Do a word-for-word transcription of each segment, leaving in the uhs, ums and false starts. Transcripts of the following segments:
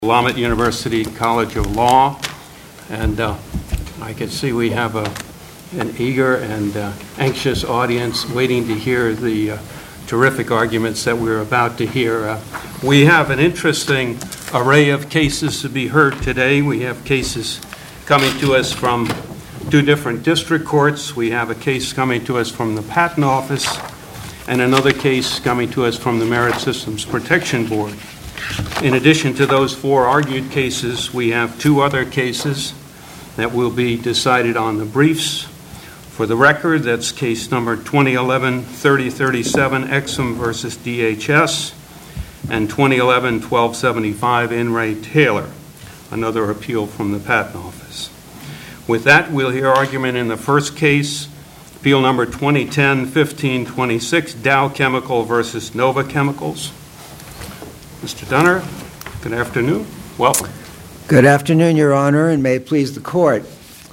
Willamette University College of Law, and uh, I can see we have a, an eager and uh, anxious audience waiting to hear the uh, terrific arguments that we're about to hear. Uh, we have an interesting array of cases to be heard today. We have cases coming to us from two different district courts. We have a case coming to us from the Patent Office and another case coming to us from the Merit Systems Protection Board. In addition to those four argued cases, we have two other cases that will be decided on the briefs. For the record, that's case number twenty eleven thirty thirty-seven, Exum versus D H S, and twenty eleven twelve seventy-five, In re Taylor, another appeal from the Patent Office. With that, we'll hear argument in the first case, appeal number twenty ten fifteen twenty-six, Dow Chemical versus Nova Chemicals. Mister Dunner, good afternoon. Welcome. Good afternoon, Your Honor, and may it please the Court.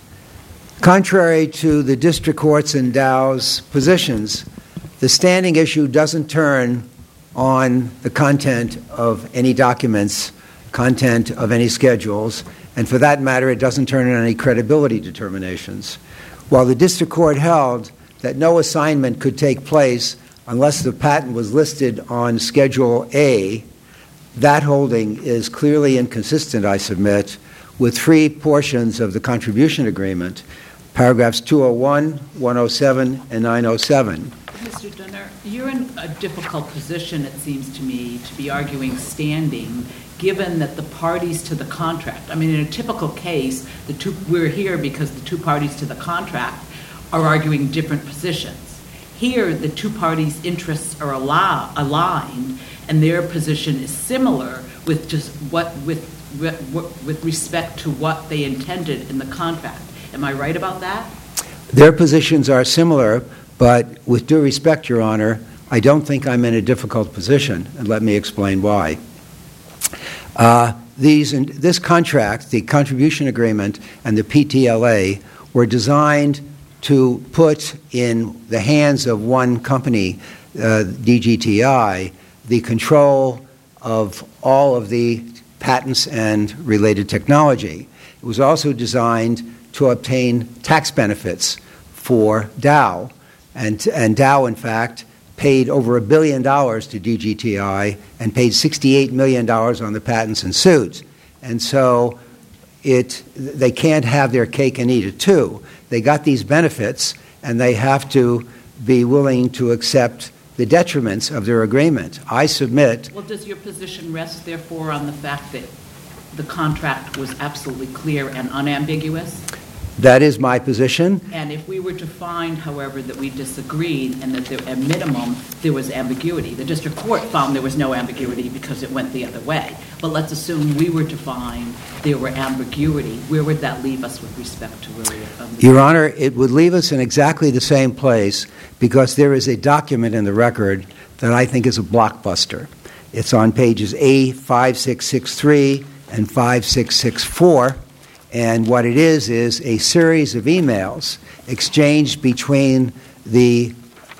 Contrary to the district courts and Dow's positions, the standing issue doesn't turn on the content of any documents, content of any schedules, and for that matter, it doesn't turn on any credibility determinations. While the district court held that no assignment could take place unless the patent was listed on Schedule A, that holding is clearly inconsistent, I submit, with three portions of the contribution agreement, paragraphs two oh one, one oh seven, and nine oh seven. Mister Dunner, you're in a difficult position, it seems to me, to be arguing standing, given that the parties to the contract, I mean, in a typical case, the two, we're here because the two parties to the contract are arguing different positions. Here, the two parties' interests are allow, aligned, and their position is similar with just what with with respect to what they intended in the contract. Am I right about that? Their positions are similar, but with due respect, Your Honor, I don't think I'm in a difficult position, and let me explain why. Uh, these in, this contract, the contribution agreement and the P T L A, were designed to put in the hands of one company, uh, D G T I, the control of all of the patents and related technology. It was also designed to obtain tax benefits for Dow, and, and Dow, in fact, paid over a billion dollars to D G T I and paid sixty-eight million dollars on the patents and suits. And so it, they can't have their cake and eat it too. They got these benefits, and they have to be willing to accept the detriments of their agreement. I submit... Well, does your position rest, therefore, on the fact that the contract was absolutely clear and unambiguous? That is my position. And if we were to find, however, that we disagreed and that there, at minimum there was ambiguity, the district court found there was no ambiguity because it went the other way. But let's assume we were to find there were ambiguity. Where would that leave us with respect to where we are? Um, Your Honor, it would leave us in exactly the same place because there is a document in the record that I think is a blockbuster. It's on pages A five six six three and five six six four. And what it is is a series of emails exchanged between the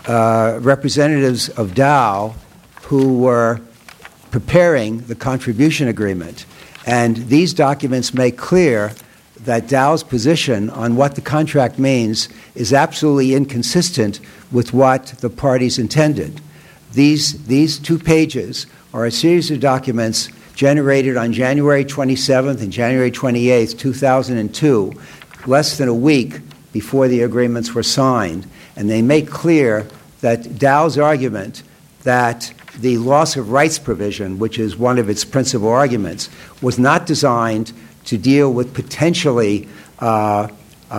uh, representatives of Dow who were preparing the contribution agreement. And these documents make clear that Dow's position on what the contract means is absolutely inconsistent with what the parties intended. These, these two pages are a series of documents generated on January twenty-seventh and January twenty-eighth, two thousand two, less than a week before the agreements were signed. And they make clear that Dow's argument that the loss of rights provision, which is one of its principal arguments, was not designed to deal with potentially uh, uh,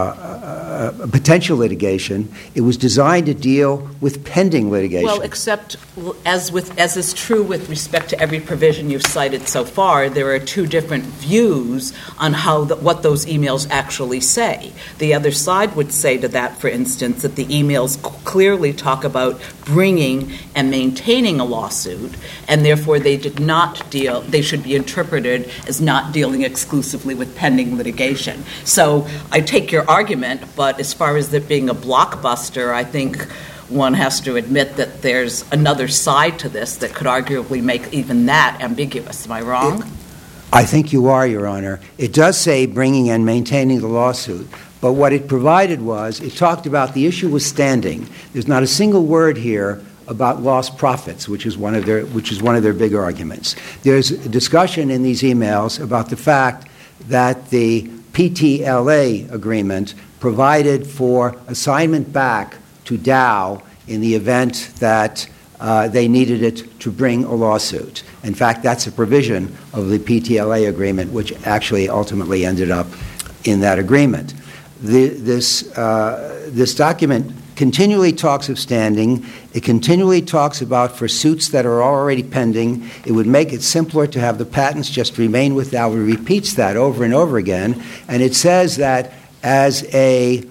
uh, potential litigation. It was designed to deal with pending litigation. Well, except as with as is true with respect to every provision you've cited so far, there are two different views on how the, what those emails actually say. The other side would say to that, for instance, that the emails clearly talk about bringing and maintaining a lawsuit, and therefore they did not deal. They should be interpreted as not dealing exclusively with pending litigation. So I take your argument, but as far as it being a blockbuster, I think one has to admit that there's another side to this that could arguably make even that ambiguous. Am I wrong? I think you are, Your Honor. It does say bringing and maintaining the lawsuit, but what it provided was, it talked about the issue was standing. There's not a single word here about lost profits, which is one of their which is one of their big arguments. There's a discussion in these emails about the fact that the P T L A agreement provided for assignment back to Dow in the event that uh, they needed it to bring a lawsuit. In fact, that's a provision of the P T L A agreement, which actually ultimately ended up in that agreement. The, this, uh, this document continually talks of standing. It continually talks about for suits that are already pending. It would make it simpler to have the patents just remain with Dow. It repeats that over and over again. And it says that as a,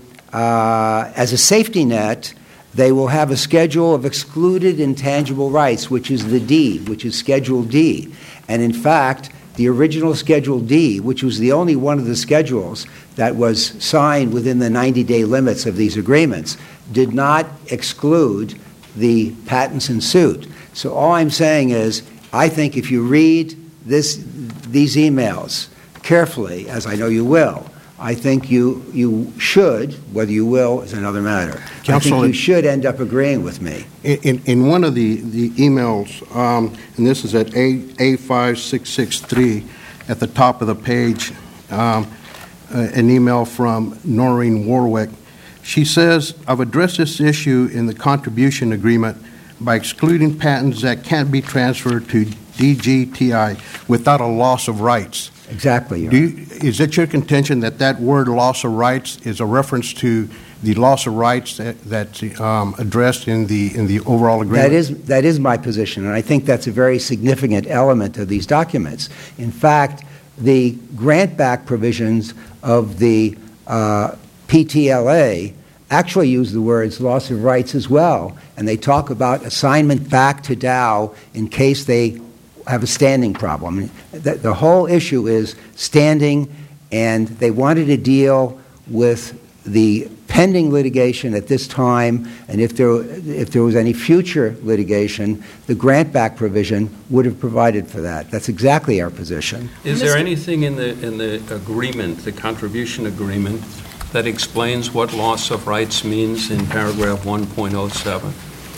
uh, as a safety net, they will have a schedule of excluded intangible rights, which is the D, which is Schedule D. And in fact, the original Schedule D, which was the only one of the schedules that was signed within the ninety-day limits of these agreements, did not exclude the patents in suit. So all I'm saying is, I think if you read this, these emails carefully, as I know you will, I think you you should, whether you will is another matter. Counsel, I think you should end up agreeing with me. In, in one of the, the emails, um, and this is at A five six six three, at the top of the page, um, uh, an email from Noreen Warwick. She says, I've addressed this issue in the contribution agreement by excluding patents that can't be transferred to D G T I without a loss of rights. Exactly. Do you, is it your contention that that word loss of rights is a reference to the loss of rights that, that's um, addressed in the in the overall agreement? That is, that is my position, and I think that's a very significant element of these documents. In fact, the grant-back provisions of the uh, P T L A actually use the words loss of rights as well, and they talk about assignment back to Dow in case they have a standing problem. The, the whole issue is standing, and they wanted to deal with the pending litigation at this time, and if there, if there was any future litigation, the grant-back provision would have provided for that. That's exactly our position. Is there anything in the, in the agreement, the contribution agreement, that explains what loss of rights means in paragraph one point oh seven?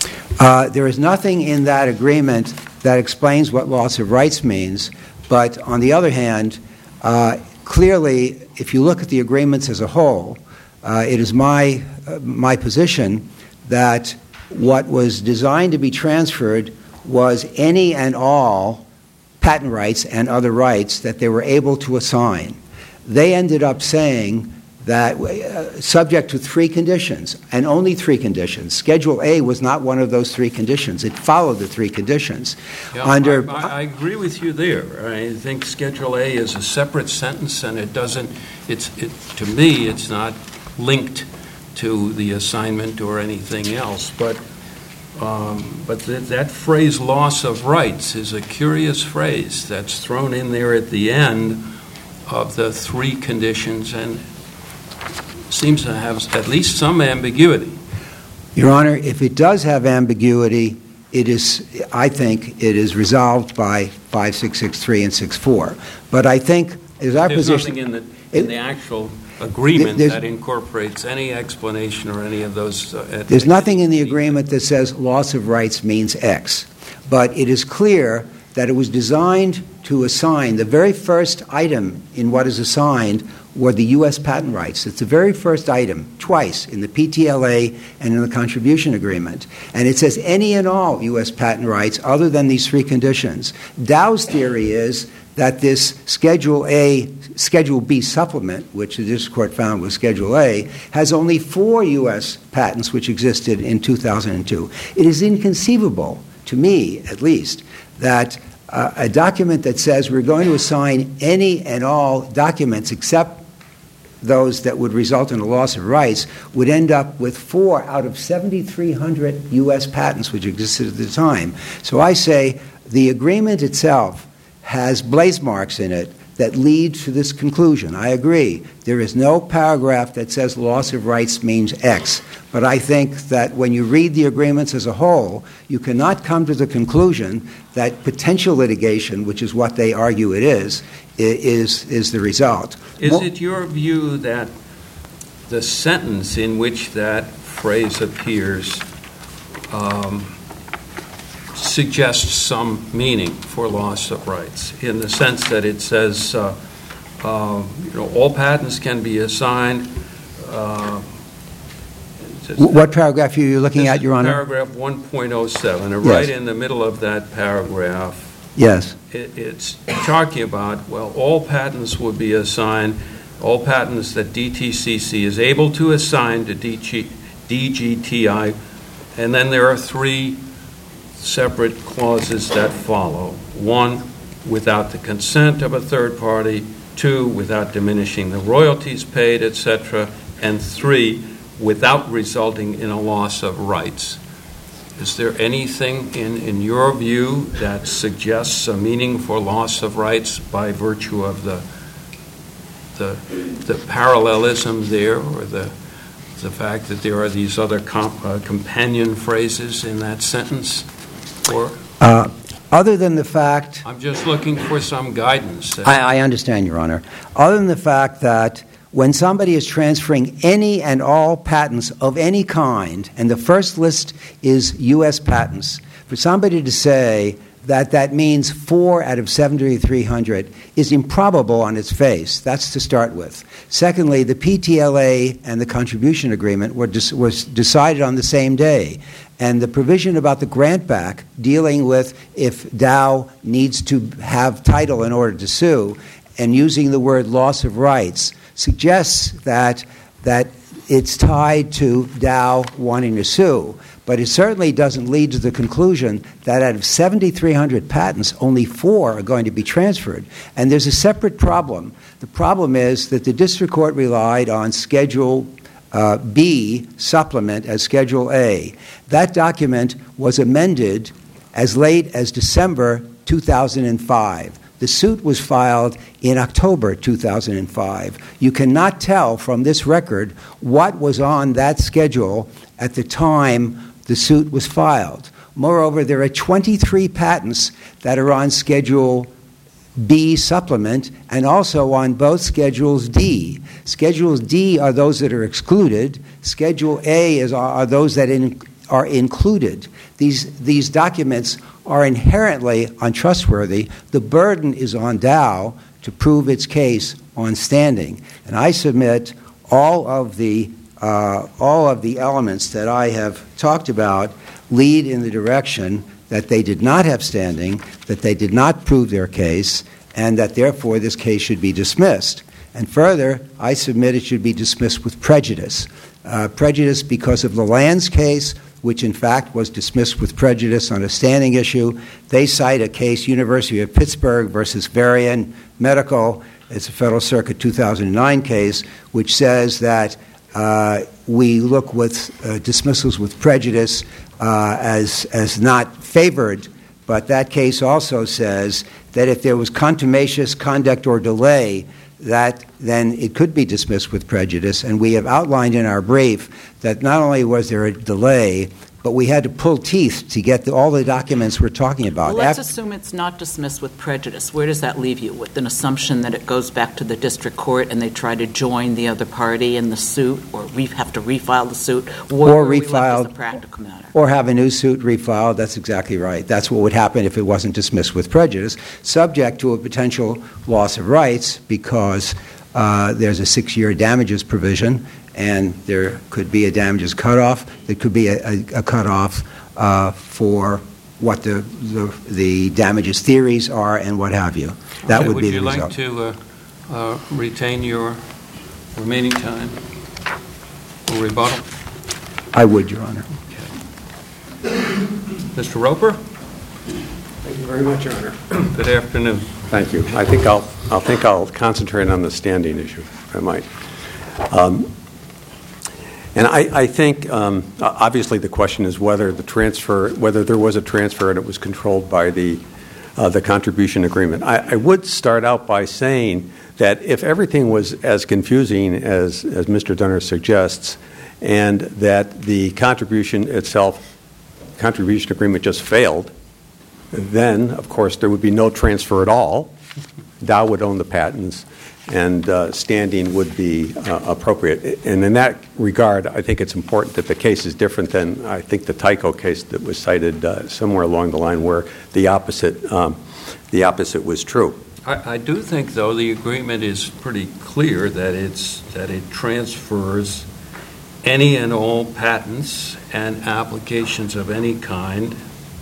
Uh, there is nothing in that agreement that explains what loss of rights means, but on the other hand, uh, clearly, if you look at the agreements as a whole, uh, it is my, uh, my position that what was designed to be transferred was any and all patent rights and other rights that they were able to assign. They ended up saying that uh, subject to three conditions, and only three conditions. Schedule A was not one of those three conditions. It followed the three conditions. Yeah, Under, I, I, I agree with you there. I think Schedule A is a separate sentence, and it doesn't, it's, it, to me, it's not linked to the assignment or anything else. But, um, but th- that phrase, loss of rights, is a curious phrase that's thrown in there at the end of the three conditions, and seems to have at least some ambiguity. Your Honor, if it does have ambiguity, it is, I think, it is resolved by five six six three and six four. But I think, as our There's position... nothing in the, in it, the actual agreement there's, that incorporates any explanation or any of those... Uh, there's nothing in the agreement that says loss of rights means X. But it is clear that it was designed to assign, the very first item in what is assigned were the U S patent rights. It's the very first item, twice, in the P T L A and in the contribution agreement. And it says any and all U S patent rights other than these three conditions. Dow's theory is that this Schedule A, Schedule B supplement, which the district court found was Schedule A, has only four U S patents which existed in two thousand two. It is inconceivable, to me at least, that uh, a document that says we're going to assign any and all documents except those that would result in a loss of rights would end up with four out of seventy-three hundred U S patents which existed at the time. So I say the agreement itself has blaze marks in it that lead to this conclusion. I agree. There is no paragraph that says loss of rights means X. But I think that when you read the agreements as a whole, you cannot come to the conclusion that potential litigation, which is what they argue it is, is, is the result. Is Mo- it your view that the sentence in which that phrase appears um, suggests some meaning for loss of rights, in the sense that it says, uh, uh, you know, all patents can be assigned. Uh, what paragraph are you looking at, Your Honor? Paragraph one point oh seven, and Yes. right in the middle of that paragraph, Yes. it, it's talking about, well, all patents would be assigned, all patents that D T C C is able to assign to D G T I, and then there are three separate clauses that follow. One, without the consent of a third party. Two, without diminishing the royalties paid, et cetera. And three, without resulting in a loss of rights. Is there anything in, in your view that suggests a meaning for loss of rights by virtue of the the, the parallelism there, or the the fact that there are these other comp, uh, companion phrases in that sentence? Or Uh, other than the fact... I'm just looking for some guidance. I, I understand, Your Honor. Other than the fact that when somebody is transferring any and all patents of any kind, and the first list is U S patents, for somebody to say that that means four out of seventy-three hundred is improbable on its face. That's to start with. Secondly, the P T L A and the contribution agreement were dis- was decided on the same day. And the provision about the grant back dealing with if Dow needs to have title in order to sue, and using the word loss of rights, suggests that that it's tied to Dow wanting to sue. But it certainly doesn't lead to the conclusion that out of seventy-three hundred patents, only four are going to be transferred. And there's a separate problem. The problem is that the district court relied on Schedule uh, B supplement as Schedule A. That document was amended as late as December two thousand five. The suit was filed in October two thousand five. You cannot tell from this record what was on that schedule at the time the suit was filed. Moreover, there are twenty-three patents that are on Schedule B supplement and also on both Schedules D. Schedules D are those that are excluded. Schedule A is, are those that in, are included. These, these documents are inherently untrustworthy. The burden is on Dow to prove its case on standing. And I submit all of the uh, all of the elements that I have talked about lead in the direction that they did not have standing, that they did not prove their case, and that therefore this case should be dismissed. And further, I submit it should be dismissed with prejudice. Uh, prejudice because of the Lands case, which in fact was dismissed with prejudice on a standing issue. They cite a case, University of Pittsburgh versus Varian Medical. It's a Federal Circuit two thousand nine case, which says that uh, we look with uh, dismissals with prejudice uh, as, as not favored. But that case also says that if there was contumacious conduct or delay, that then it could be dismissed with prejudice. And we have outlined in our brief that not only was there a delay, but we had to pull teeth to get the, all the documents we're talking about. Well, let's After, assume it's not dismissed with prejudice. Where does that leave you? With an assumption that it goes back to the district court and they try to join the other party in the suit, or re- have to refile the suit, or, Or are we left refiled. as a practical matter? or have a new suit refiled. That's exactly right. That's what would happen if it wasn't dismissed with prejudice, subject to a potential loss of rights because uh, there's a six-year damages provision, and there could be a damages cutoff. There could be a, a, a cutoff uh, for what the, the the damages theories are and what have you. That Okay, would be the Would you result. like to uh, uh, retain your remaining time for rebuttal? I would, Your Honor. Mister Roper? Thank you very much, Your Honor. Good afternoon. Thank you. I think I'll, I think I'll concentrate on the standing issue, if I might. Um, and I, I think, um, obviously, the question is whether the transfer, whether there was a transfer and it was controlled by the uh, the contribution agreement. I, I would start out by saying that if everything was as confusing as, as Mister Dunner suggests, and that the contribution itself, contribution agreement just failed, then, of course, there would be no transfer at all. Dow would own the patents, and uh, standing would be uh, appropriate. And in that regard, I think it's important that the case is different than, I think, the Tyco case that was cited uh, somewhere along the line where the opposite, um, the opposite was true. I, I do think, though, the agreement is pretty clear that it's that it transfers any and all patents and applications of any kind.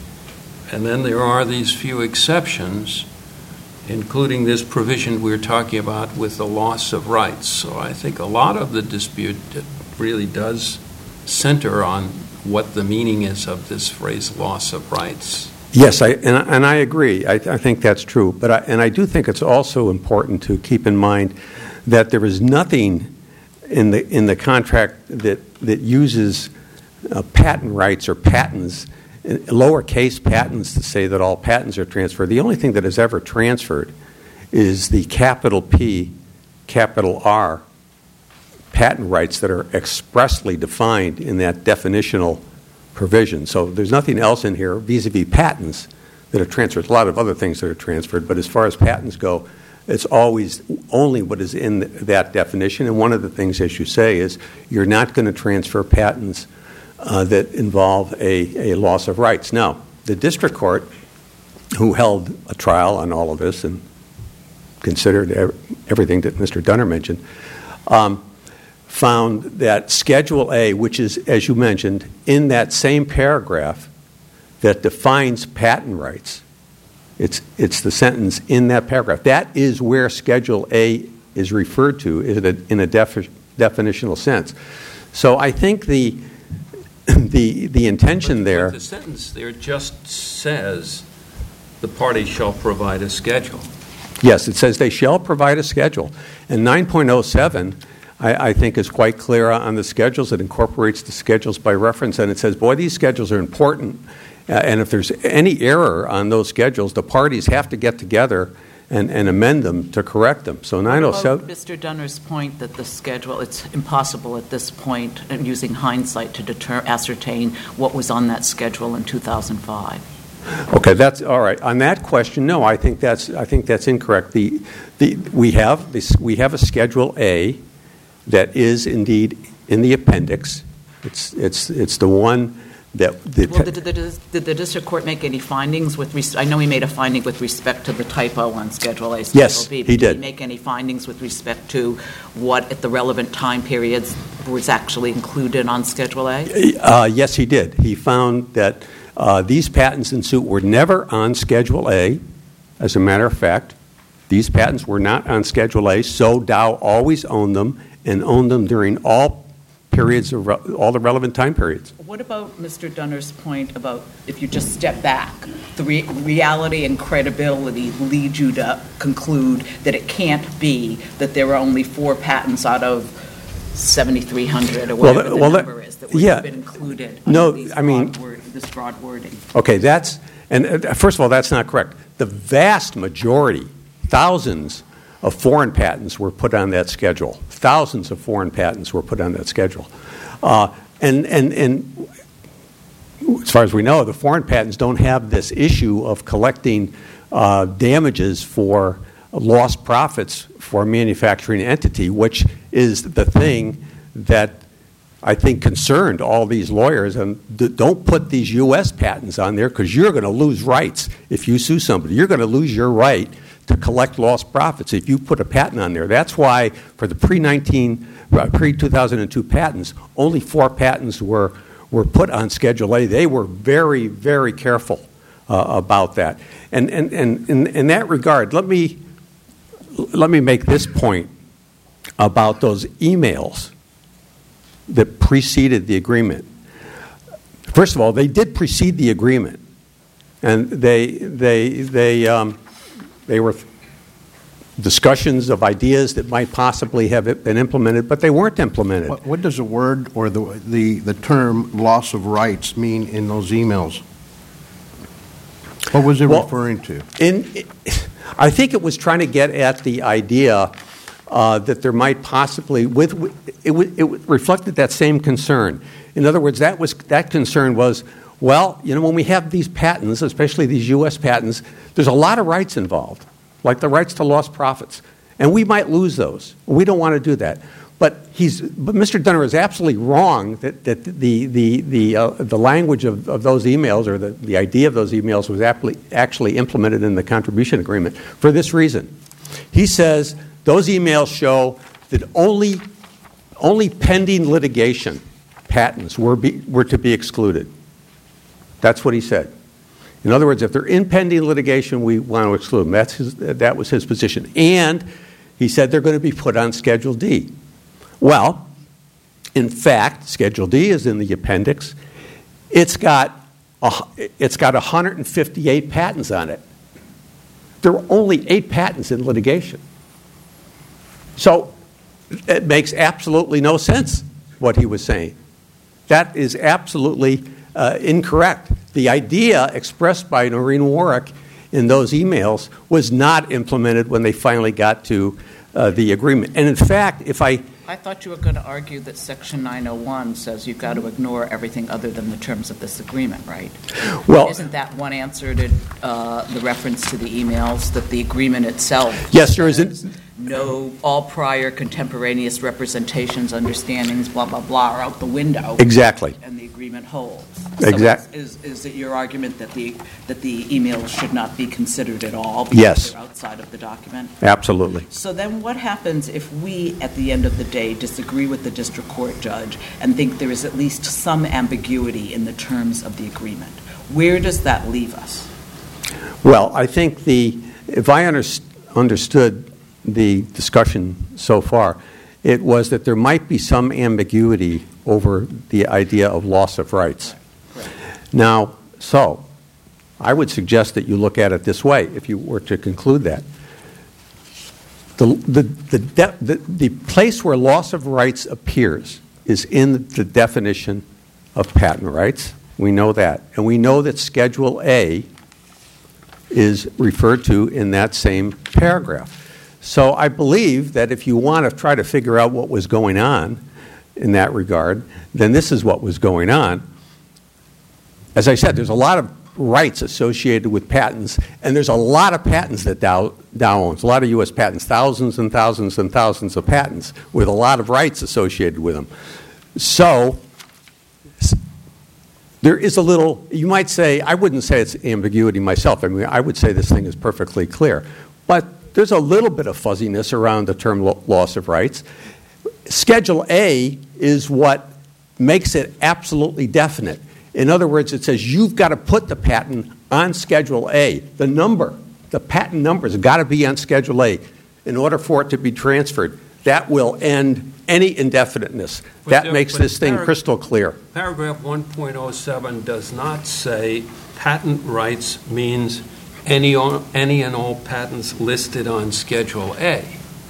And then there are these few exceptions, including this provision we're talking about with the loss of rights. So I think a lot of the dispute really does center on what the meaning is of this phrase, loss of rights. Yes, I, and, I, and I agree. I, I think that's true. But I, and I do think it's also important to keep in mind that there is nothing in the in the contract that that uses uh, patent rights or patents, lowercase patents, to say that all patents are transferred. The only thing that is ever transferred is the capital P, capital R patent rights that are expressly defined in that definitional provision. So there's nothing else in here vis-a-vis patents that are transferred. There's a lot of other things that are transferred, but as far as patents go, it's always only what is in that definition. And one of the things, as you say, is you're not going to transfer patents uh, that involve a, a loss of rights. Now, the district court, who held a trial on all of this and considered everything that Mister Dunner mentioned, um, found that Schedule A, which is, as you mentioned, in that same paragraph that defines patent rights, it's it's the sentence in that paragraph. That is where Schedule A is referred to in a, in a defi- definitional sense. So I think the the the intention but, there. But the sentence there just says the party shall provide a schedule. Yes, it says they shall provide a schedule, and nine point oh seven. I, I think is quite clear on the schedules. It incorporates the schedules by reference, and it says, boy, these schedules are important, uh, and if there's any error on those schedules, the parties have to get together and, and amend them to correct them. So nine oh seven... Mister Dunner's point that the schedule, it's impossible at this point, and using hindsight, to deter, ascertain what was on that schedule in two thousand five. Okay, that's all right. On that question, no, I think that's I think that's incorrect. The the we have this we have a Schedule A that is indeed in the appendix. It's it's it's the one that the well, did, did, did the district court make any findings with? Res- I know he made a finding with respect to the typo on Schedule A. Schedule yes, B, but he did. Did he make any findings with respect to what at the relevant time periods was actually included on Schedule A? Uh, yes, he did. He found that uh, these patents in suit were never on Schedule A. As a matter of fact, these patents were not on Schedule A. So Dow always owned them, and owned them during all periods of re- all the relevant time periods. What about Mister Dunner's point about if you just step back, the re- reality and credibility lead you to conclude that it can't be that there are only four patents out of seventy-three hundred or whatever well, the well, number that, is that would yeah, have been included no, under these I mean, broad word, this broad wording? Okay, that's and uh, first of all, that's not correct. The vast majority, thousands of foreign patents were put on that schedule. Thousands of foreign patents were put on that schedule. Uh, and, and, and as far as we know, the foreign patents don't have this issue of collecting uh, damages for lost profits for a manufacturing entity, which is the thing that I think concerned all these lawyers. And d- don't put these U S patents on there because you're going to lose rights if you sue somebody. You're going to lose your right to collect lost profits if you put a patent on there. That's why for the pre-nineteen, pre-two thousand two patents, only four patents were, were put on Schedule A. They were very, very careful uh, about that. And, and, and in, in that regard, let me, let me make this point about those emails that preceded the agreement. First of all, they did precede the agreement. And they, they, they, um, They were discussions of ideas that might possibly have been implemented, but they weren't implemented. What, what does the word or the, the, the term loss of rights mean in those emails? What was it Well, referring to? In, I think it was trying to get at the idea uh, that there might possibly, with it, w- it reflected that same concern. In other words, that was that concern was, well, you know, when we have these patents, especially these U S patents, there's a lot of rights involved, like the rights to lost profits, and we might lose those. We don't want to do that. But he's, but Mister Dunner is absolutely wrong that, that the the the uh, the language of, of those emails, or the, the idea of those emails, was actually actually implemented in the contribution agreement for this reason. He says those emails show that only only pending litigation patents were be, were to be excluded. That's what he said. In other words, if they're in pending litigation, we want to exclude them. That's his, that was his position. And he said they're going to be put on Schedule D. Well, in fact, Schedule D is in the appendix. It's got a, it's got one hundred fifty-eight patents on it. There are only eight patents in litigation. So it makes absolutely no sense what he was saying. That is absolutely uh, incorrect. The idea expressed by Noreen Warwick in those emails was not implemented when they finally got to uh, the agreement. And in fact, if I... I thought you were going to argue that Section nine oh one says you've got to ignore everything other than the terms of this agreement, right? Well, isn't that one answer to uh, the reference to the emails, that the agreement itself? Yes, there isn't. No, all prior contemporaneous representations, understandings, blah, blah, blah, are out the window. Exactly. And the agreement holds. Exact- So is, is it your argument that the, that the emails should not be considered at all? Because Yes. they're outside of the document? Absolutely. So then what happens if we, at the end of the day, disagree with the district court judge and think there is at least some ambiguity in the terms of the agreement? Where does that leave us? Well, I think the, if I under, understood the discussion so far, it was that there might be some ambiguity over the idea of loss of rights. Right. Now, so I would suggest that you look at it this way, if you were to conclude that. The, the, the, de- the, the place where loss of rights appears is in the definition of patent rights. We know that. And we know that Schedule A is referred to in that same paragraph. So I believe that if you want to try to figure out what was going on in that regard, then this is what was going on. As I said, there's a lot of rights associated with patents, and there's a lot of patents that Dow, Dow owns, a lot of U S patents, thousands and thousands and thousands of patents with a lot of rights associated with them. So there is a little, you might say, I wouldn't say it's ambiguity myself. I mean, I would say this thing is perfectly clear. But there's a little bit of fuzziness around the term lo- loss of rights. Schedule A is what makes it absolutely definite. In other words, it says you've got to put the patent on Schedule A. The number, the patent number has got to be on Schedule A in order for it to be transferred. That will end any indefiniteness. But that there- makes but this thing parag- crystal clear. Paragraph one point oh seven does not say patent rights means any, on, any and all patents listed on Schedule A.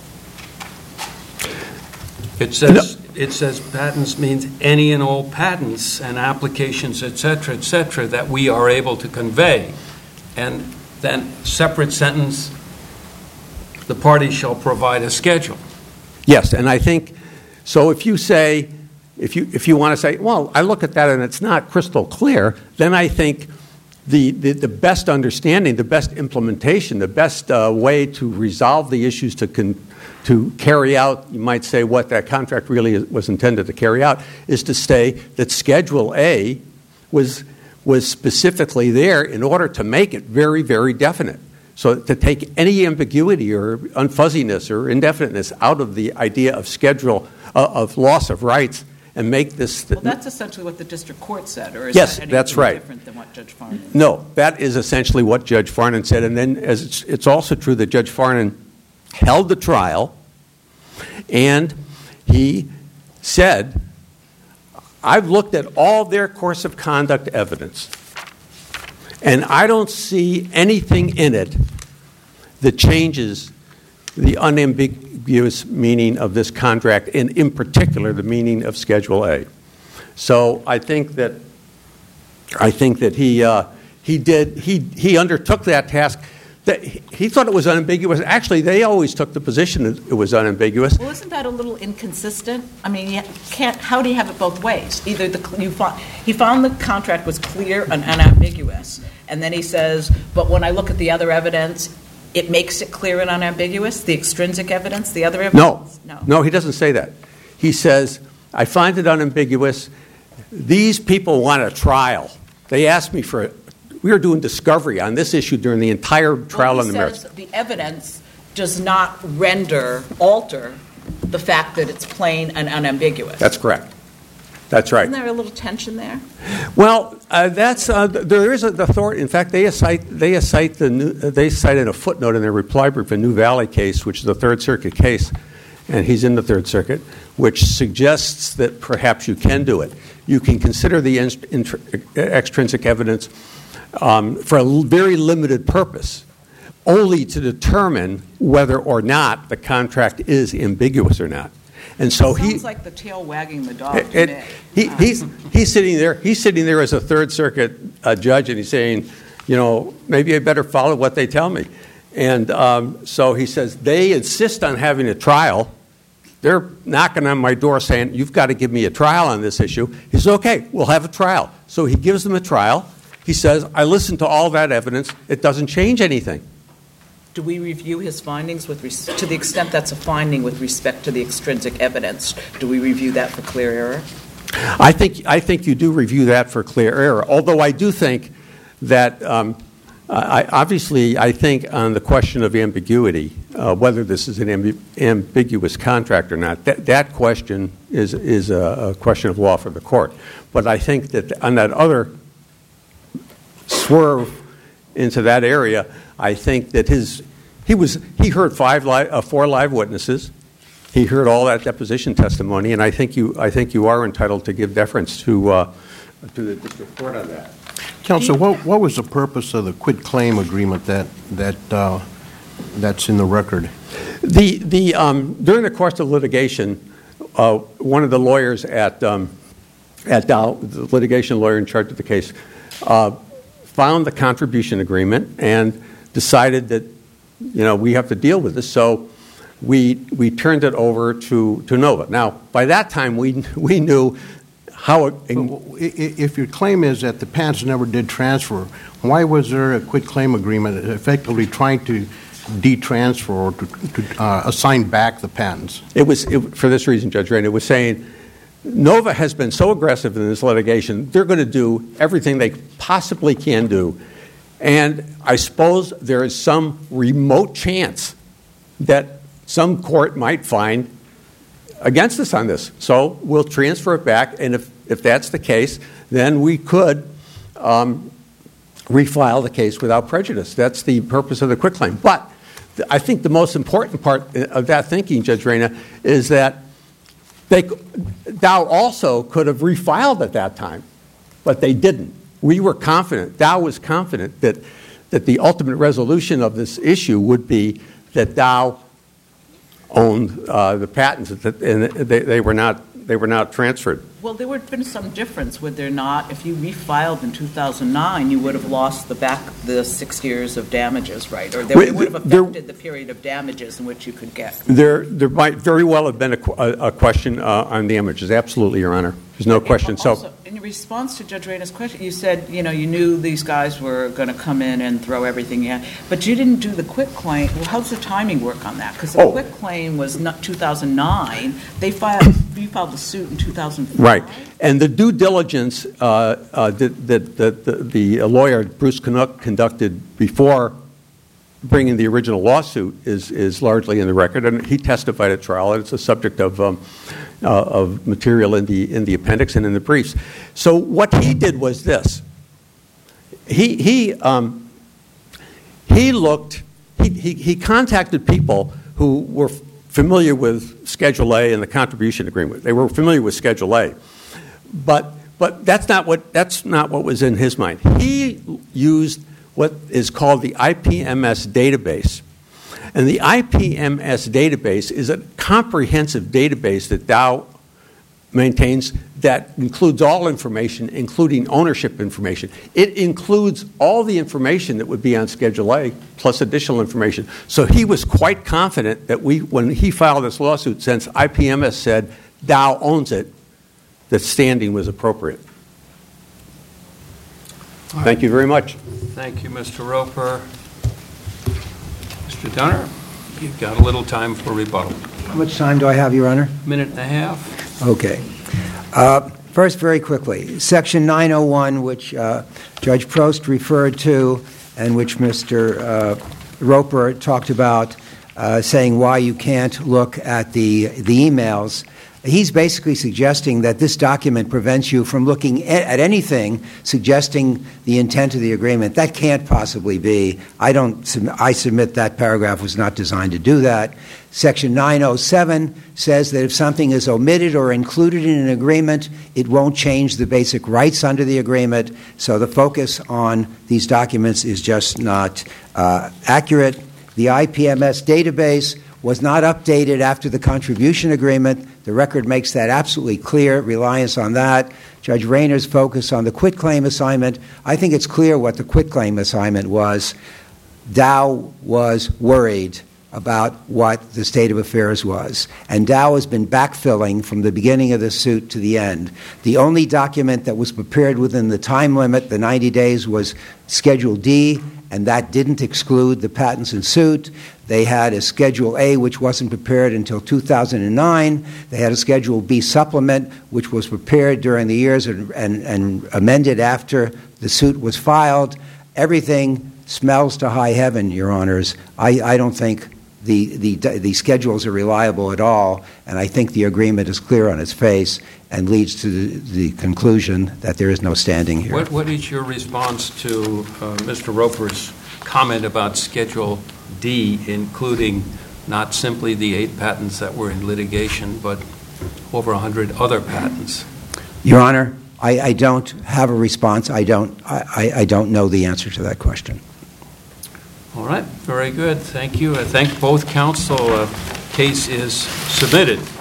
It says, it says patents means any and all patents and applications, et cetera, et cetera, that we are able to convey. And then separate sentence, the party shall provide a schedule. Yes, and I think, so if you say, if you if you want to say, well, I look at that and it's not crystal clear, then I think the, the, the best understanding, the best implementation, the best uh, way to resolve the issues to con, to carry out, you might say, what that contract really is, was intended to carry out, is to say that Schedule A was was specifically there in order to make it very, very definite. So to take any ambiguity or unfuzziness or indefiniteness out of the idea of schedule, uh, of loss of rights, and make this... Well, that's essentially what the district court said, or is Yes, that that's anything right. different than what Judge Farnan said? No, that is essentially what Judge Farnan said. And then as it's, it's also true that Judge Farnan held the trial, and he said, I've looked at all their course of conduct evidence, and I don't see anything in it that changes the unambiguous meaning of this contract, and in particular, the meaning of Schedule A. So I think that I think that he uh, he did, he, he undertook that task. That he thought it was unambiguous. Actually, they always took the position that it was unambiguous. Well, isn't that a little inconsistent? I mean, you can't. How do you have it both ways? Either the you found, he found the contract was clear and unambiguous, and then he says, "But when I look at the other evidence, it makes it clear and unambiguous." The extrinsic evidence, the other evidence. No, no, no. He doesn't say that. He says, "I find it unambiguous. These people want a trial. They asked me for it. We were doing discovery on this issue during the entire trial on the merits." Well, he says the evidence does not render, alter the fact that it's plain and unambiguous. That's correct. That's right. Isn't there a little tension there? Well, uh, that's uh, there is an authority. In fact, they cite they cite the new, they cite in a footnote in their reply brief a New Valley case, which is a Third Circuit case, and he's in the Third Circuit, which suggests that perhaps you can do it. You can consider the in- in- extrinsic evidence Um, for a very limited purpose, only to determine whether or not the contract is ambiguous or not. And so it he sounds like the tail wagging the dog it, to it, me. he, he's he's sitting there. He's sitting there as a Third Circuit uh, judge, and he's saying, you know, maybe I better follow what they tell me. And um, so he says they insist on having a trial. They're knocking on my door saying, "You've got to give me a trial on this issue." He says, "Okay, we'll have a trial." So he gives them a trial. He says, "I listened to all that evidence. It doesn't change anything." Do we review his findings with res- to the extent that's a finding with respect to the extrinsic evidence? Do we review that for clear error? I think I think you do review that for clear error. Although I do think that um, I, obviously I think on the question of ambiguity, uh, whether this is an amb- ambiguous contract or not, that, that question is is a, a question of law for the court. But I think that on that other swerve into that area, I think that his he was he heard five li- uh, four live witnesses. He heard all that deposition testimony, and I think you I think you are entitled to give deference to uh, to the district court on that. Counsel, what, what was the purpose of the quit claim agreement that that uh, that's in the record? The the um, during the course of litigation, uh, one of the lawyers at um, at Dow, the litigation lawyer in charge of the case, uh, found the contribution agreement and decided that, you know, we have to deal with this. So we we turned it over to, to Nova. Now, by that time, we we knew how it, if your claim is that the patents never did transfer, why was there a quit claim agreement effectively trying to de-transfer or to, to uh, assign back the patents? It was it, for this reason, Judge Rain. It was saying Nova has been so aggressive in this litigation, they're going to do everything they possibly can do. And I suppose there is some remote chance that some court might find against us on this. So we'll transfer it back, and if, if that's the case, then we could um, refile the case without prejudice. That's the purpose of the quitclaim. But th- I think the most important part of that thinking, Judge Reyna, is that they, Dow also could have refiled at that time, but they didn't. We were confident, Dow was confident that, that the ultimate resolution of this issue would be that Dow owned uh, the patents, and they, they were not they were not transferred. Well, there would have been some difference, would there not? If you refiled in two thousand nine, you would have lost the back the six years of damages, right? Or there, it would have affected there, the period of damages in which you could get. There, there might very well have been a, a, a question uh, on damages. Absolutely, Your Honor. There's no okay, question. Also, so, in response to Judge Reyna's question, you said, you know, you knew these guys were going to come in and throw everything in, but you didn't do the quit claim. Well, how's the timing work on that? Because the oh. quit claim was not two thousand nine. They filed, refiled the suit in two thousand five. Right. And the due diligence uh, uh, that, that, that the, the lawyer, Bruce Canuck, conducted before bringing the original lawsuit is, is largely in the record, and he testified at trial, and it's a subject of um, uh, of material in the in the appendix and in the briefs. So what he did was this: he he um, he looked he, he he contacted people who were familiar with Schedule A and the contribution agreement. They were familiar with Schedule A, but but that's not what that's not what was in his mind. He used what is called the I P M S database. And the I P M S database is a comprehensive database that Dow maintains that includes all information, including ownership information. It includes all the information that would be on Schedule A, plus additional information. So he was quite confident that we, when he filed this lawsuit, since I P M S said Dow owns it, that standing was appropriate. Thank you very much. Thank you, Mister Roper. Mister Dunner, you've got a little time for rebuttal. How much time do I have, Your Honor? Minute and a half. Okay. Uh, first, very quickly, Section nine oh one, which uh, Judge Prost referred to and which Mister Uh, Roper talked about, uh, saying why you can't look at the, the emails. He's basically suggesting that this document prevents you from looking at anything suggesting the intent of the agreement. That can't possibly be. I don't. I submit that paragraph was not designed to do that. Section nine oh seven says that if something is omitted or included in an agreement, it won't change the basic rights under the agreement. So the focus on these documents is just not uh, accurate. The I P M S database was not updated after the contribution agreement. The record makes that absolutely clear, reliance on that. Judge Rayner's focus on the quitclaim assignment. I think it's clear what the quitclaim assignment was. Dow was worried about what the state of affairs was. And Dow has been backfilling from the beginning of the suit to the end. The only document that was prepared within the time limit, the ninety days, was Schedule D, and that didn't exclude the patents in suit. They had a Schedule A, which wasn't prepared until two thousand nine. They had a Schedule B supplement, which was prepared during the years and, and, and amended after the suit was filed. Everything smells to high heaven, Your Honors. I, I don't think the, the, the schedules are reliable at all, and I think the agreement is clear on its face and leads to the, the conclusion that there is no standing here. What, what is your response to uh, Mister Roper's comment about Schedule D, including not simply the eight patents that were in litigation, but over one hundred other patents? Your Honor, I, I don't have a response. I don't, I, I don't know the answer to that question. All right, very good. Thank you. I thank both counsel. Uh, case is submitted.